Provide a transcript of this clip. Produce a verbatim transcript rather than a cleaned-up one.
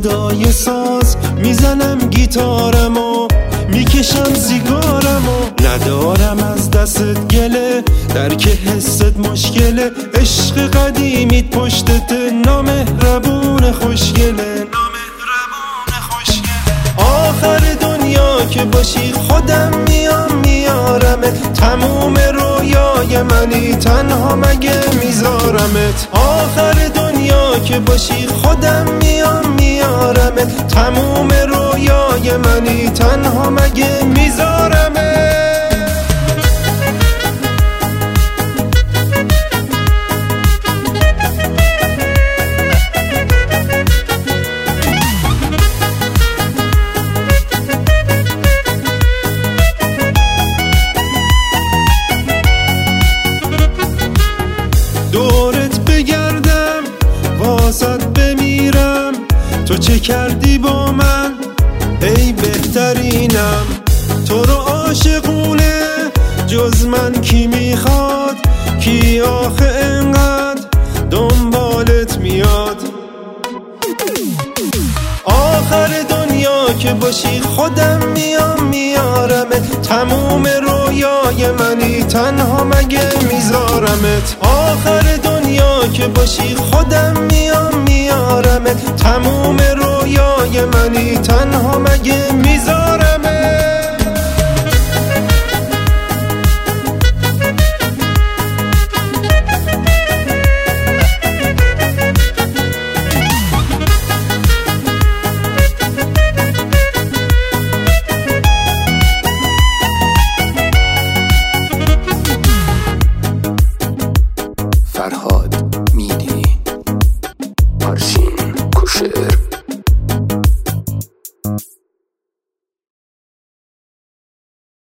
صدای ساز میزنم گیتارمو، میکشم سیگارمو. ندارم از دستت گله، درک حست مشکله. عشق قدیمیت پشتت نامهربون خوشگله. آخر دنیا که باشی خودم میام میارمت. تموم رویای منی تنها مگه میذارمت. آخر دنیا که باشی خودم میام میارمت. تموم رویای منی تنها مگه میذارمت. دورت بگردم واسط بمیرم، تو چه کردی با من ای بهترینم. تو رو عاشقونه جز من کی میخواد، کی آخه انقدر دنبالت میاد. آخر دنیا که باشی خودم میام میارمت. تموم رویای منی تنها مگه میذارمت. آخر دنیا که باشی خودم میام میارمت. تموم رویای منی تنها مگه میذارمت. فرهاد میدی.